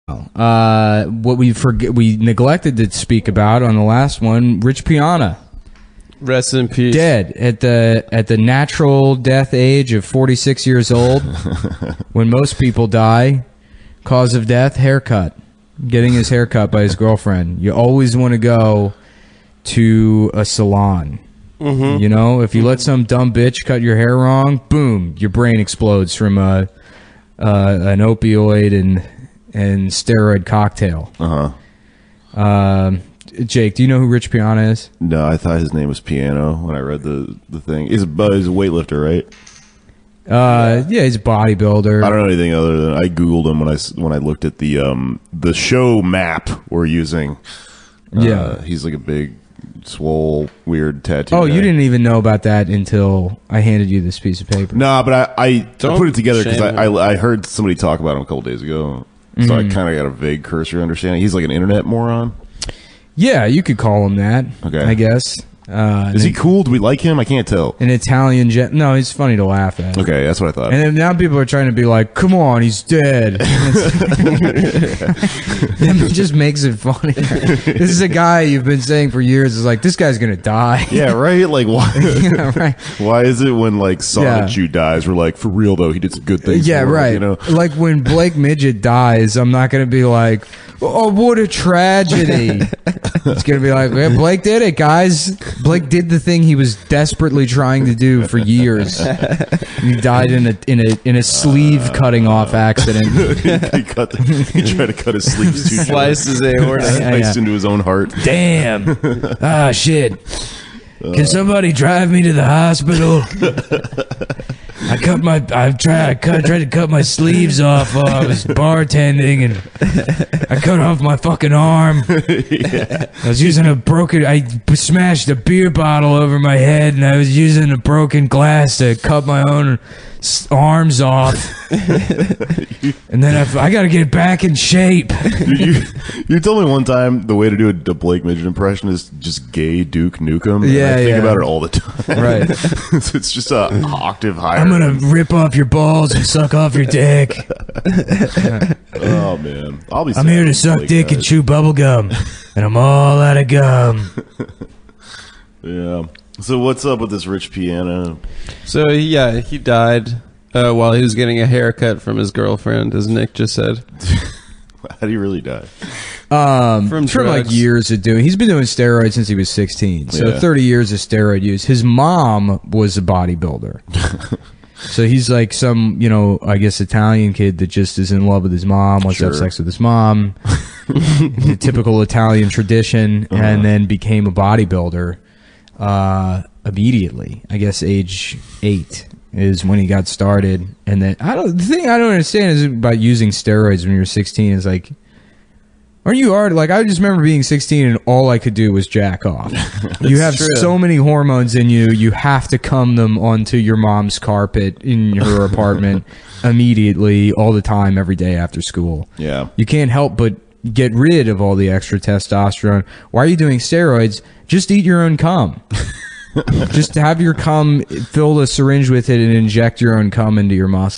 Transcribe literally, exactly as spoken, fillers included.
Uh, what we forget, we neglected to speak about on the last one, Rich Piana. Rest in peace. Dead at the at the natural death age of forty-six years old. When most people die, cause of death, haircut. Getting his hair cut by his girlfriend. You always want to go to a salon. Mm-hmm. You know, if you let some dumb bitch cut your hair wrong, boom, your brain explodes from a uh, an opioid and and steroid cocktail. Uh huh. Um, Jake, do you know who Rich Piana is? No, I thought his name was Piano when I read the the thing. He's a, he's a weightlifter, right? Uh, yeah, he's a bodybuilder. I don't know anything other than I googled him when I s- when I looked at the um the show map we're using. Uh, Yeah. he's like a big, swole, weird tattoo. Oh, guy. you didn't even know about that until I handed you this piece of paper. Nah, but I I, I Don't put it together because shame I, him. I I heard somebody talk about him a couple days ago, so I kind of got a vague cursory understanding. He's like an internet moron. Yeah, you could call him that. Okay. I guess. Uh, Is he cool? Do we like him? I can't tell. an Italian jet? No, he's funny to laugh at. Okay, that's what I thought. And then now people are trying to be like, "Come on, he's dead." It just makes it funny. This is a guy you've been saying for years is like, this guy's gonna die. Yeah, right. Like, why? Yeah, right. Why is it when like Sonic Yeah. Chew dies, we're like, for real though, he did some good things. Yeah, for us, right. You know, Like when Blake Midget dies, I'm not going to be like, oh, what a tragedy. It's going to be like, yeah, Blake did it, guys. Blake did the thing he was desperately trying to do for years. He died in a in a in a sleeve cutting off accident. he cut. The, he tried to cut his sleeves too short. Slice his aorta. Yeah, Sliced yeah. into his own heart. Damn. Ah, shit. Can somebody drive me to the hospital? I cut my. I tried. I cut, tried to cut my sleeves off while I was bartending, and I cut off my fucking arm. I was using a broken. I smashed a beer bottle over my head, and I was using a broken glass to cut my own s- arms off. And then I, I got to get back in shape. you, you told me one time the way to do a, a Blake Midget impression is just gay Duke Nukem. And Yeah, I think yeah. about it all the time. Right. So it's just a octave higher. I'm gonna rip off your balls and suck off your dick. Oh man, I'll be. I'm here to suck dick and chew bubble gum, and I'm all out of gum. Yeah. So what's up with this Rich Piano? So yeah, he died uh, while he was getting a haircut from his girlfriend, as Nick just said. How do you really die? Um, From from like drugs. years of doing. He's been doing steroids since he was sixteen. So Yeah. thirty years of steroid use. His mom was a bodybuilder. So he's like some, you know, I guess Italian kid that just is in love with his mom, wants to have Sure. sex with his mom. The typical Italian tradition, Uh-huh. and then became a bodybuilder uh, immediately. I guess age eight is when he got started. And then I don't. The thing I don't understand is about using steroids when you're sixteen is like, aren't you already like? I just remember being sixteen and all I could do was jack off. You have true. so many hormones in you. You have to cum them onto your mom's carpet in her apartment immediately, all the time, every day after school. Yeah. You can't help but get rid of all the extra testosterone. Why are you doing steroids? Just eat your own cum. Just have your cum, fill a syringe with it, and inject your own cum into your muscles.